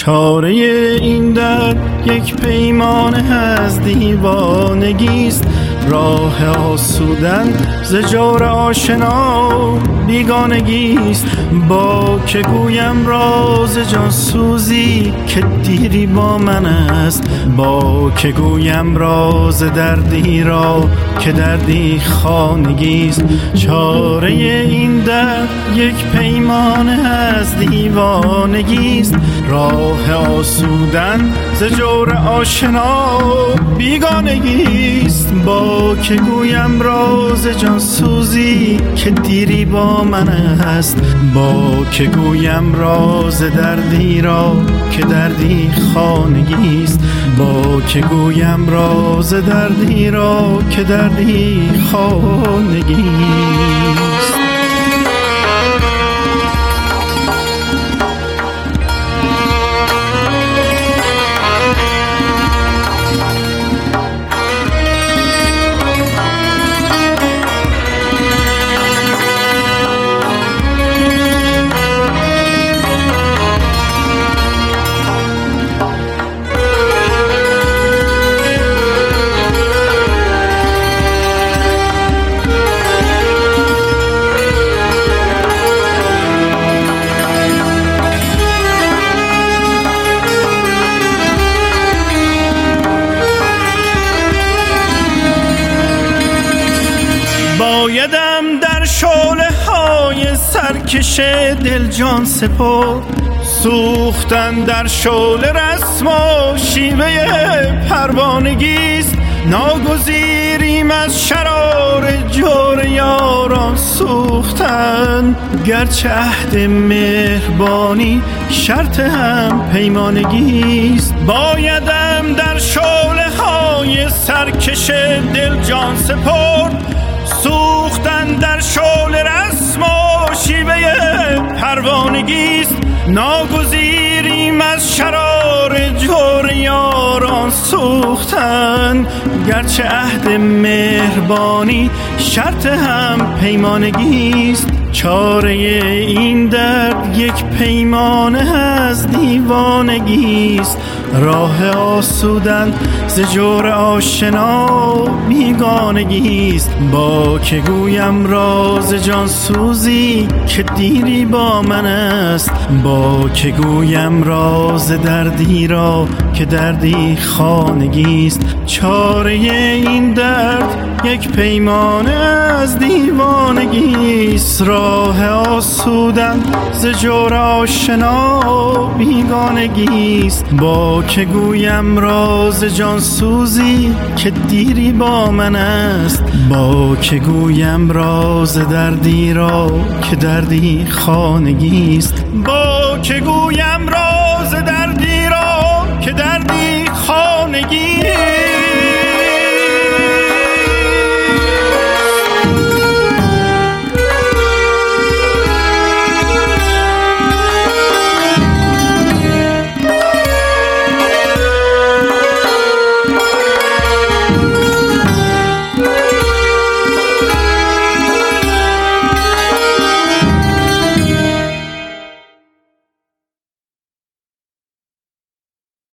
چاره این درد یک پیمانه از دیوانگیست. راه آسودن ز جور آشنا بیگانگیست. با که گویم راز جانسوزی که دیری با من است. با که گویم راز دردی را که دردی خانگیست. چاره این درد یک پیمانه از دیوانگیست. راه آسودن ز جور آشنا بیگانگیست. با که گویم راز جانسوزی که دیری با من است. با که گویم راز دردی را که دردی خانگیست. با که گویم راز دردی را که دردی خانگیست. بایدم در شعله های سرکش دل جان سپرد. سوختن در شعله رسم و شیوه پروانگیست. ناگزیریم از شرار جور یاران سوختن. گرچه عهد مهربانی شرط هم پیمانگیست. بایدم در شعله های سرکش دل جان سپرد. سوختن در شعله رسم و شیوه پروانگیست. ناگزیریم از شرار جور یاران سوختن. گرچه عهد مهربانی شرط هم پیمانگیست. چاره این درد یک پیمانه از دیوانگیست. راه آسودن ز جور آشنا بیگانگیست. با که گویم راز جانسوزی که دیری با من است. با که گویم راز دردی را که دردی خانگیست. چاره این درد یک پیمانه از دیوانگیست. راه آسودن ز جور آشنا بیگانگیست. با که گویم راز جانسوزی که دیری با من است. با که گویم راز دردی را که دردی خانگیست. با که گویم راز دردی را که دردی خانگیست.